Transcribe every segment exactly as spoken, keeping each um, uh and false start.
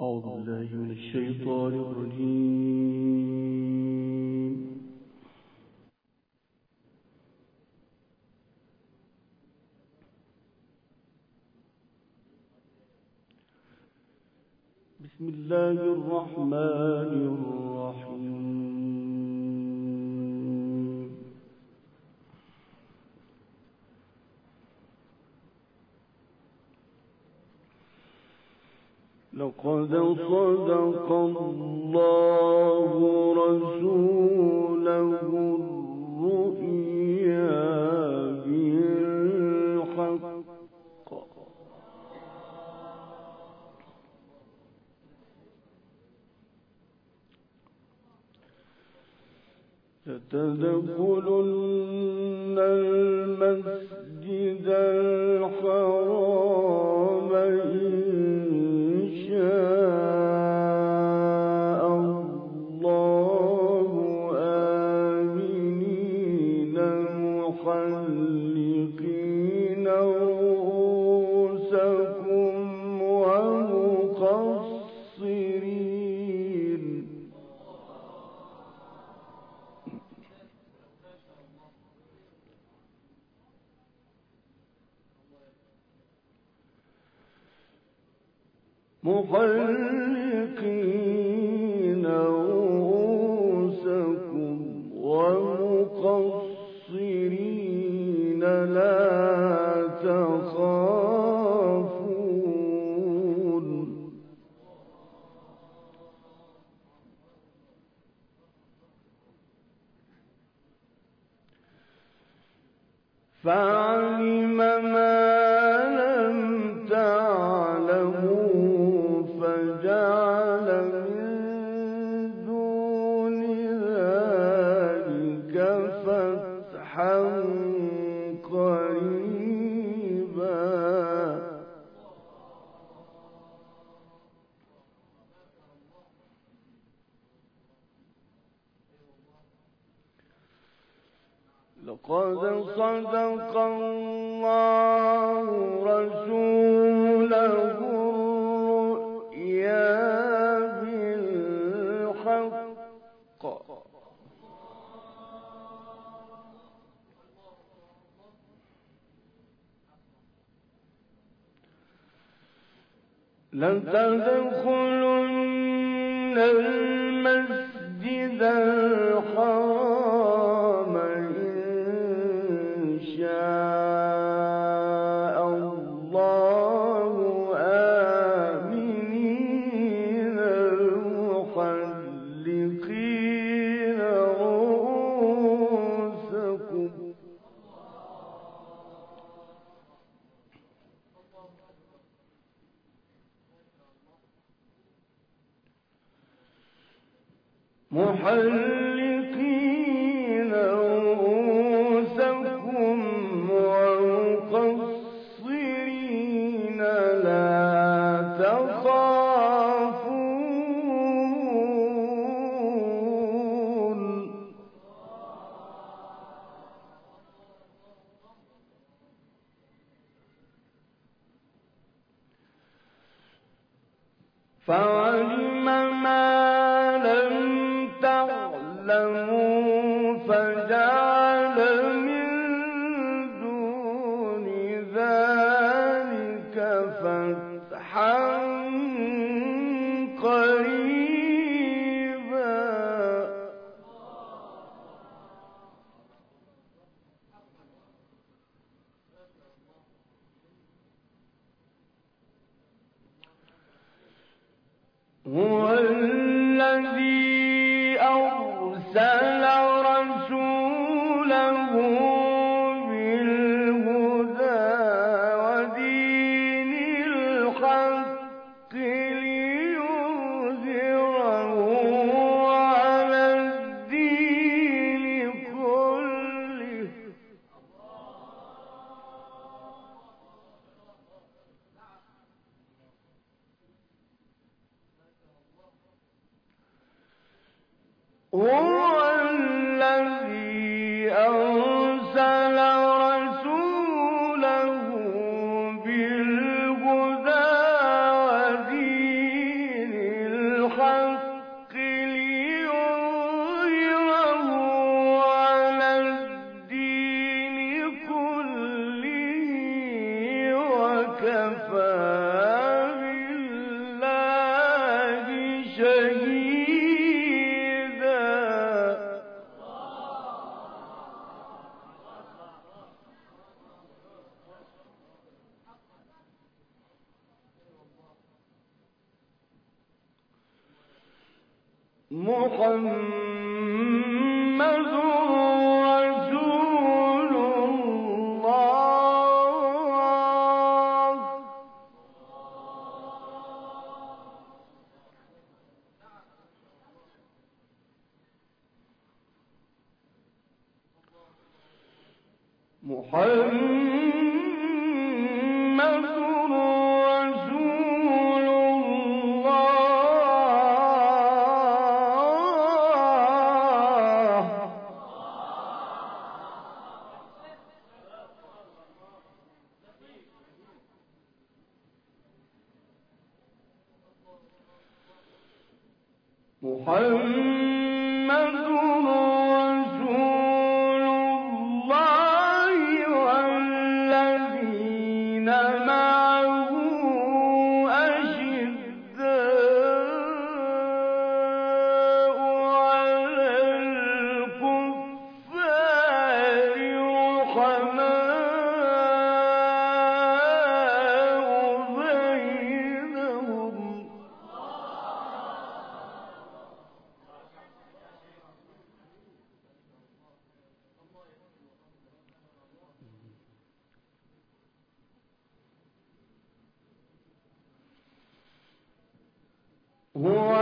أعوذ بالله من الشيطان الرجيم. بسم الله الرحمن الرحيم. لقد صدق الله رسوله الرؤيا بالحق لتدخلن المسجد الحرام إن شاء الله آمنين محلقين رؤوسكم ومقصرين محلقين رؤوسكم ومقصرين لا تخافون فعلم ما لم تعلموا فجعل من دون ذلك فتحا قريبا لقد صدق الله رسوله الرؤيا بالحق لتدخلن المسجد الحرام إن شاء الله آمنين محلقين رؤوسكم محلقين رؤوسكم ومقصرين لا تخافون فعلم ما لم تعلموا فجعل من دون ذلك فتحا قريبا هو الذي أرسل رسوله بالهدى ودين الحق ليظهره على الدين كله هو الذي أرسل رسوله بالهدى ودين محمد رسول الله. محمد رسول الله. محمد رسول الله والذين معه أشداء على الكفار رحماء بينهم. هو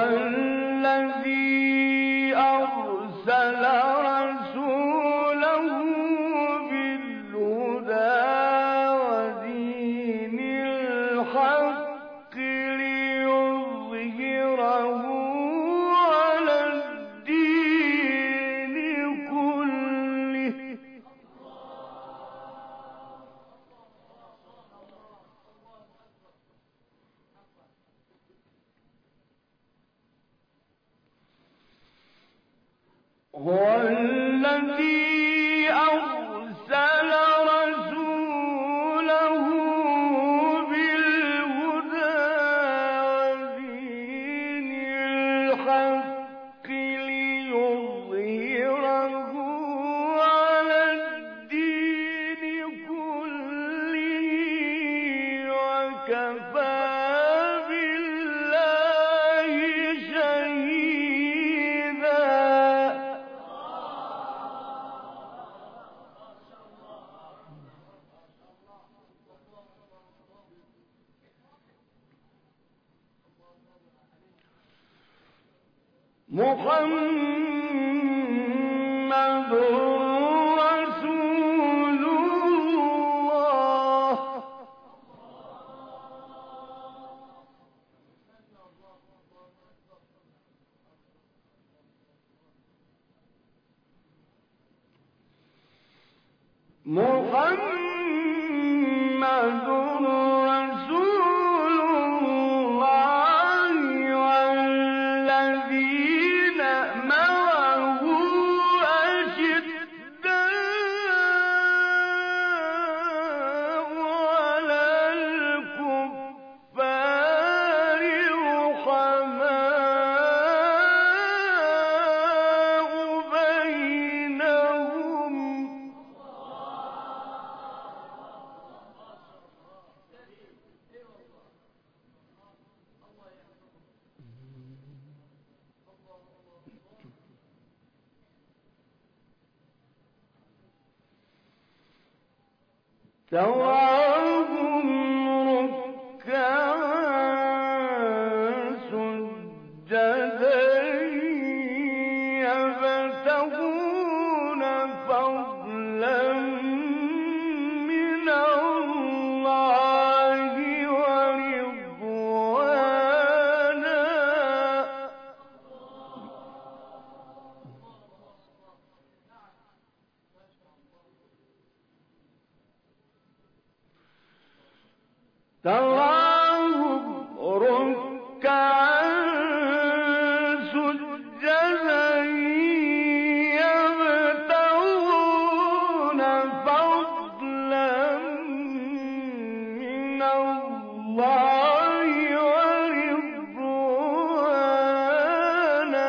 الذي أرسل رسوله بالهدى ودين الحق ليظهره على الدين كله. هو الذي أرسل رسوله بالهدى ودين الحق ليظهره على الدين كله وكفى بالله شهيدا. محمد رسول الله. محمد رسول الله والذين معه أشداء على الكفار رحماء بينهم. تراهم ركعا سجدا يبتغون فضلا من الله ورضوانا. تراهم ركعا سجدا يبتغون فضلا من الله ورضوانا.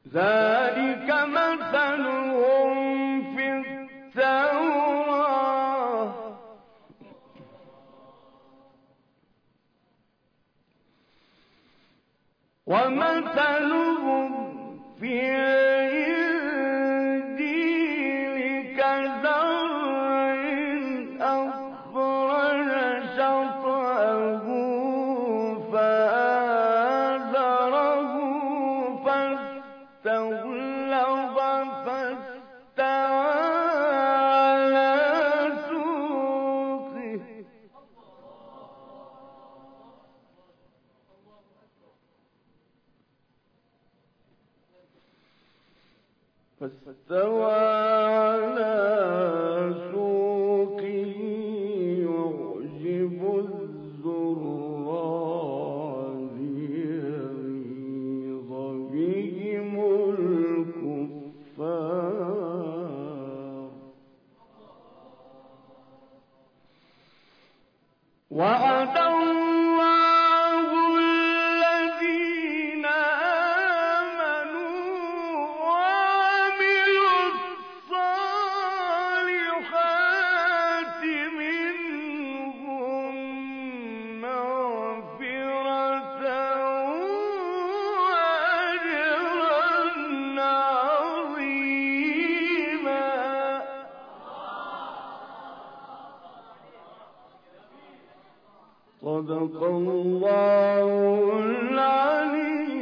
ذلك مثلهم في التوراة ومثلهم في الإنجيل كزرع أخرج شطأه فآزره فاستغلظ فاستوى على سوقه فاستوى على سوقه يعجب الزراع ليغيظ بهم الكفار وعد الله الذين آمنوا وعملوا الصالحات منهم مغفرة وأجرا عظيما. صدق الله العلي